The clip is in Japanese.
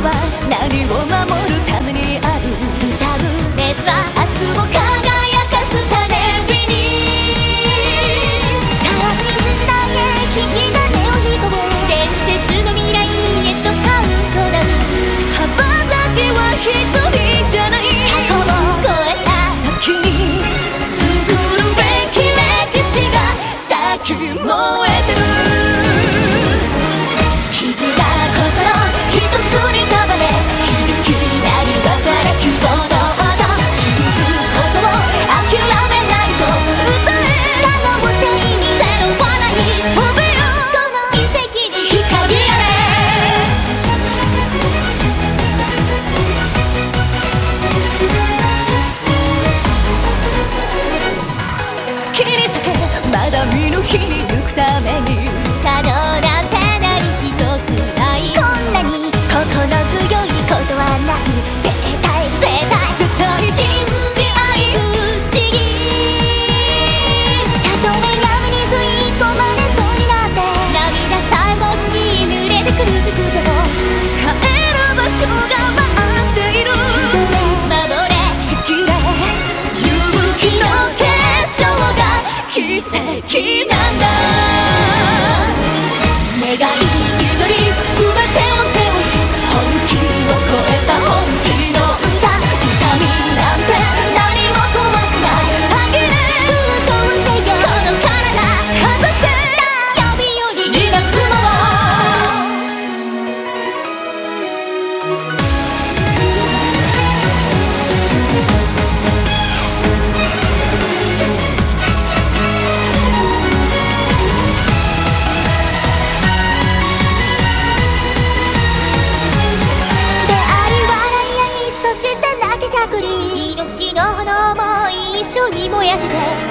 は何を守るためにある。伝う熱は明日を輝かす種火に。さあ新時代へ引き金を引こう。伝説の未来へとカウントダウン。羽ばたきは一人じゃない。過去を超えた先に作るべき歴史が先燃えてる。絆心一つに束ね響き鳴り渡れ希望の音。信ずることを諦めないと歌え。可能性にゼロはない飛べよ。この奇跡に光あれ。切り裂けまだ見ぬ日に行くために。不可能なんて何一つない。こんなに心強いことはない。絶対絶対絶対信じ合いうちに。たとえ闇に吸い込まれそうになって涙さえも血に濡れて苦しくても帰る場所が待っている。守れしきれ勇気の結晶が奇跡なんだ。願い祈り全てを背負い本気を超えた本気の歌。痛みなんて何も怖くない。歯切れ封筒せよこの体外せ。闇夜に逃がすもの。命の炎も一緒に燃やして